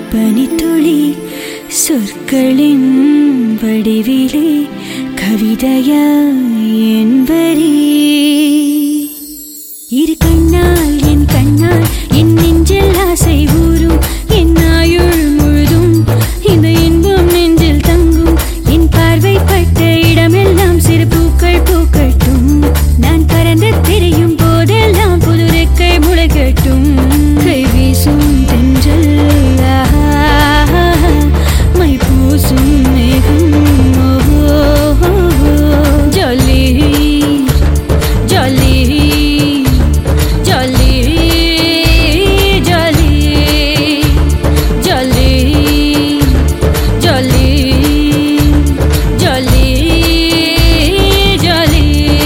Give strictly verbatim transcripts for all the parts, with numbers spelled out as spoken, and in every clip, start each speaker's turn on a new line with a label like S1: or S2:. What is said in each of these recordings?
S1: பனித்துளி சொற்களின் வடிவிலே கவிதையா என்பரே இரு கண்ணால் என் கண்ணால் என் நெஞ்சில் ஆசை ஊறும் என் ஆயுள் முழுதும் இந்த இன்பம் நெஞ்சில் தங்கும் என் பார்வை பட்ட இடமெல்லாம் சிறு பூக்கள் பூக்கட்டும் நான் பறந்து திரையும் போதெல்லாம் புது ரெக்கை முளைக்கட்டும் கை வீசும் தென்றல் மை பூசும் மேகம் ஜொல்லி ஜொல்லி ஜொல்லி ஜொல்லி ஜொல்லி ஜொல்லி ஜொல்லி ஜொல்லி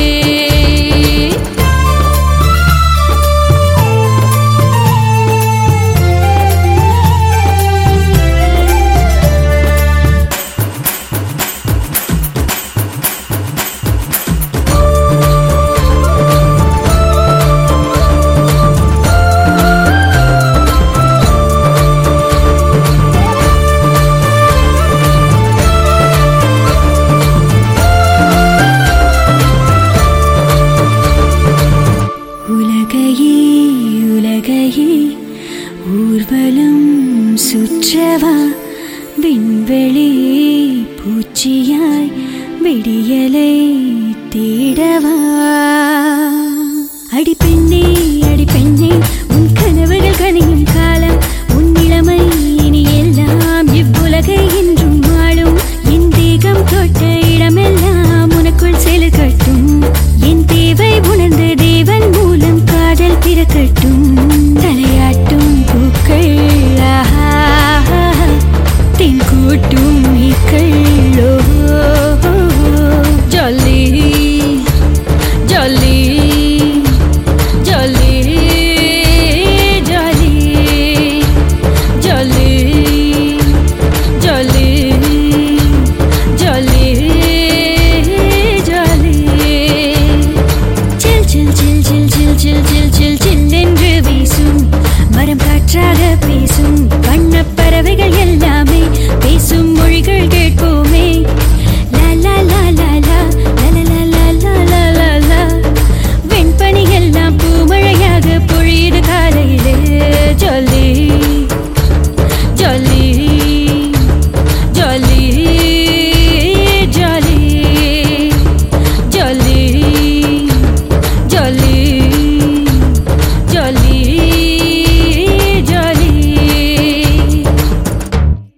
S1: உலகையே உலகையே ஊர்வலம் சுற்றவா விண்வெளி பூச்சியாய் விடியலை தேடவா